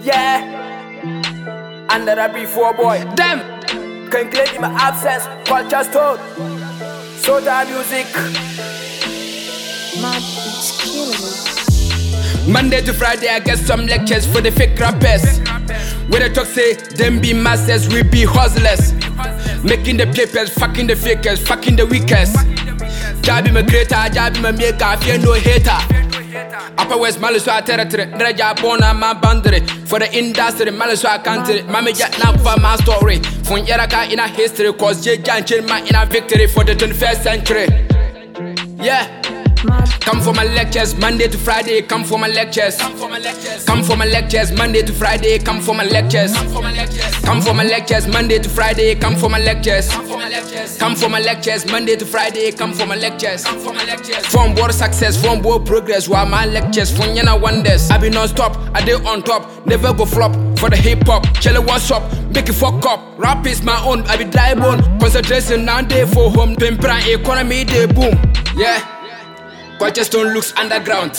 Yeah, under the B4 boy. Damn. Can claim in my absence, culture stone. Soda music. Mad, it's killing me. Monday to Friday, I get some lectures for the fake rappers. Where they talk say, them be masters, we be hustlers. Making the papers, fucking the fakers, fucking the weakest. Jabby my creator, jabby my maker, I fear no hater. Upper West Maluswa territory, Draja Bona, my boundary. For the industry, Maluswa country, Mammy Jack now for my story. From Yaraka in a history, cause J. Janchen, my in a victory for the 21st century. Yeah. Come for my lectures, Monday to Friday, come for my lectures. Come for my lectures, Monday to Friday, come for my lectures. Come for my lectures, Monday to Friday, come for my lectures. Come for my lectures, Monday to Friday, come for my lectures. From world success, from world progress, while my lectures, from Yana wonders. I be non-stop, I dey on top, never go flop. For the hip-hop, Chelle what's up, make it fuck up. Rap is my own, I be dry bone. Concentration now day for home, pimpra economy day boom. Yeah. Colchester looks underground.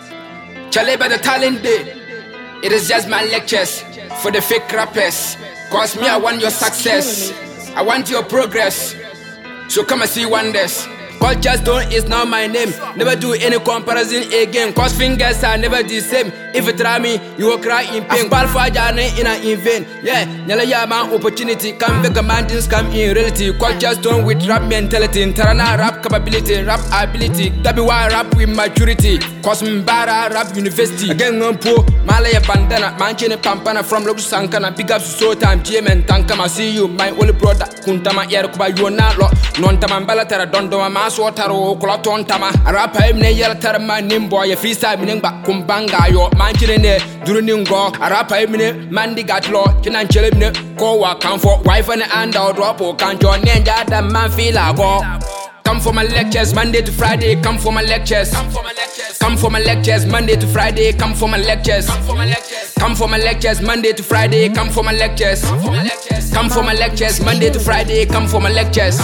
Chale by the talent day. It is just my lectures for the fake rappers. Cause me, I want your success. I want your progress. So come and see wonders. Colchester is now my name. Never do any comparison again. Cause fingers are never the same. If you try me, you will cry in pain. Ball for journey in vain. Yeah, nyala ya man opportunity. Come big mountains, come in reality. Colchester with rap mentality. Tarana rap capability, rap ability. That be why I rap with maturity. Cause Mbara rap university. Again on po, Malaya bandana. Manchine pampana from Loku Sankana. Big up to so time, GM and Tankama. See you, my only brother. Kuntama Yerkuba, you are not lock. Non tamambala tara dondoma mas. Swataro kulaton tama arapa imne yala tarma nimbo ya freestyle minimba kumbanga yo manchine ne duruningo arapa imne mandi gatlo kinanchele mne ko wa kanfo wife ne anda drop o kanjo nenja da man feel ago. Come for my lectures Monday to Friday, come for my lectures. Come for my lectures Monday to Friday, come for my lectures. Come for my lectures Monday to Friday, come for my lectures. Come for my lectures Monday to Friday, come for my lectures.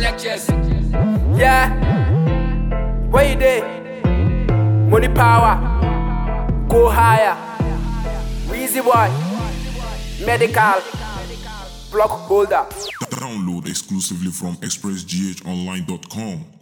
Yeah, where you dey? Money power, go higher. Weezy boy, medical, block holder. Download exclusively from expressghonline.com.